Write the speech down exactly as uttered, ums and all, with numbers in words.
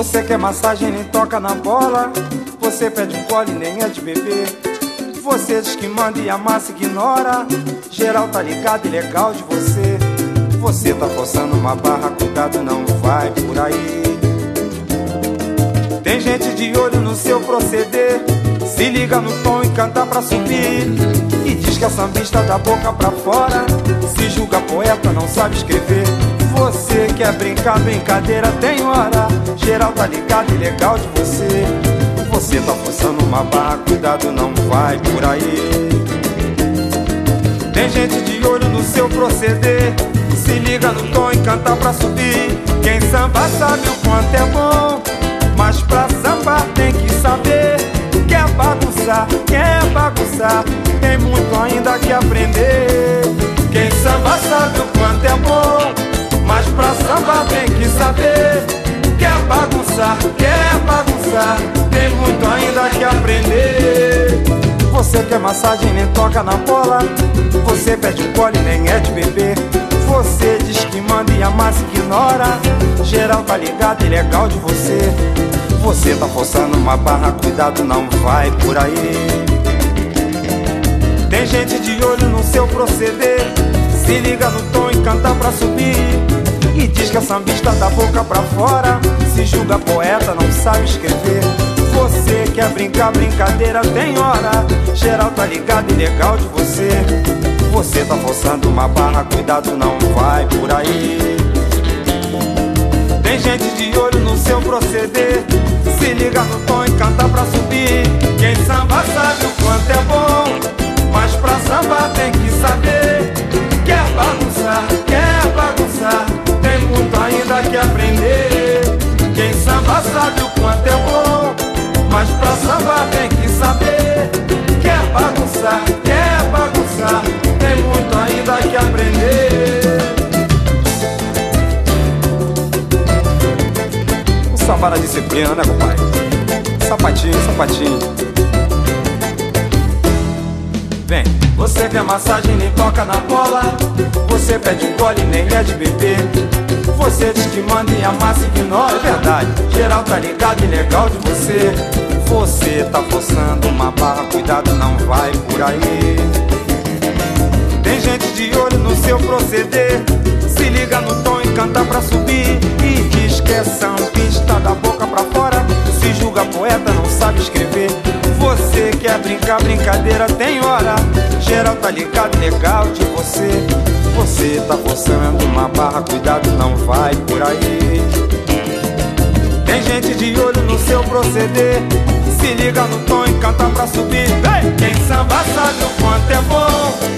Você quer massagem, nem toca na bola. Você pede um gole, nem é de beber. Você diz que manda e a massa ignora. Geral tá ligado e legal de você. Você tá forçando uma barra, cuidado, não vai por aí. Tem gente de olho no seu proceder. Se liga no tom e canta pra subir. E diz que é sambista da boca pra fora. Se julga poeta, não sabe escrever. Você quer brincar, brincadeira tem hora. Geral tá ligado e legal de você. Você tá forçando uma barra, cuidado, não vai por aí. Tem gente de olho no seu proceder. Se liga no tom e canta pra subir. Quem samba sabe o quanto é bom, mas pra sambar tem que saber. Quer bagunçar, quer bagunçar, tem muito ainda que aprender. Quem samba sabe o quanto é bom, mas pra sambar tem que saber. Quer bagunçar, quer bagunçar, tem muito ainda que aprender. Você quer massagem, nem toca na bola. Você pede um gole, nem é de beber. Você diz que manda e a massa ignora. Geral tá ligado e legal de você. Você tá forçando uma barra, cuidado, não vai por aí. Tem gente de olho no seu proceder. Se liga no tom e canta pra subir. E diz que é sambista da boca pra fora. Se julga poeta, não sabe escrever. Você quer brincar, brincadeira tem hora. Geral tá ligado e legal de você. Você tá forçando uma barra, cuidado, não vai por aí. Tem gente de olho no seu proceder. Se liga no tom e canta pra subir. Quem samba sabe o quanto é bom, mas pra sambar tem que saber. Quer bagunçar, quer bagunçar, tem muito ainda que aprender. Quem samba sabe o quanto é bom, mas pra sambar tem que saber. Quer bagunçar, quer bagunçar, tem muito ainda que aprender. O samba na disciplina, né, compadre? Sapatinho, sapatinho. Vem. Você quer massagem, nem toca na bola. Você pede um gole, nem é de beber. Você diz que manda e a massa ignora. É verdade, geral tá ligado e legal de você. Você tá forçando uma barra, cuidado, não vai por aí. Tem gente de olho no seu proceder. Se liga no tom e canta pra subir. E diz que é sambista da boca pra fora. Se julga poeta, não sabe escrever. Você quer brincar, brincadeira tem hora. Geral tá ligado, legal de você. Você tá forçando uma barra, cuidado, não vai por aí. Tem gente de olho no seu proceder. Se liga no tom e canta pra subir. Quem samba sabe o quanto é bom,